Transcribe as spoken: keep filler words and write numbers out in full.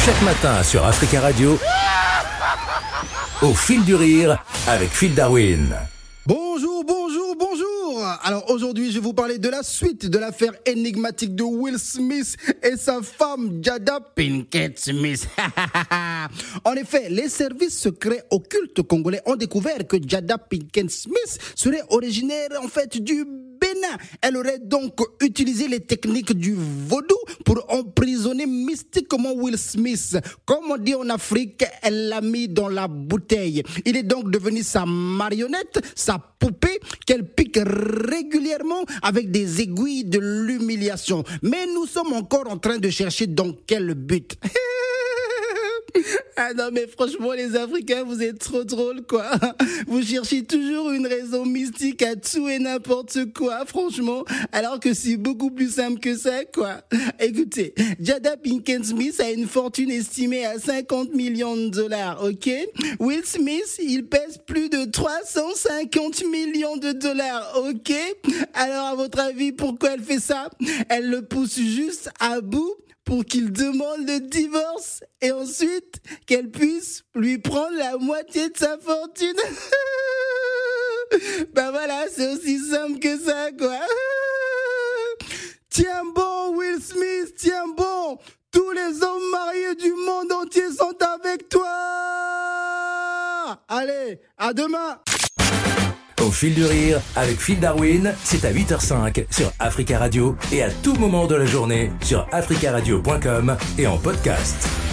Chaque matin sur Africa Radio, au fil du rire avec Phil Darwin. Bonjour, bonjour, bonjour. Alors aujourd'hui, je vais vous parler de la suite de l'affaire énigmatique de Will Smith et sa femme Jada Pinkett Smith. En effet, les services secrets occultes congolais ont découvert que Jada Pinkett Smith serait originaire en fait du Bénin. Elle aurait donc utilisé les techniques du vaudou pour emprisonner mystiquement Will Smith. Comme on dit en Afrique, elle l'a mis dans la bouteille. Il est donc devenu sa marionnette, sa poupée qu'elle pique régulièrement avec des aiguilles de l'humiliation. Mais nous sommes encore en train de chercher dans quel but. Ah non mais franchement les Africains vous êtes trop drôles quoi. Vous cherchez toujours une raison mystique à tout et n'importe quoi franchement, alors que c'est beaucoup plus simple que ça quoi. Écoutez, Jada Pinkett Smith a une fortune estimée à cinquante millions de dollars, ok. Will Smith il pèse plus de trois cent cinquante millions de dollars, ok. Alors à votre avis pourquoi elle fait ça? Elle le pousse juste à bout pour qu'il demande le divorce et ensuite qu'elle puisse lui prendre la moitié de sa fortune. Ben voilà, c'est aussi simple que ça, quoi. Tiens bon, Will Smith, tiens bon. Tous les hommes mariés du monde entier sont avec toi. Allez, à demain. Au fil du rire avec Phil Darwin, c'est à huit heures cinq sur Africa Radio et à tout moment de la journée sur africa radio point com et en podcast.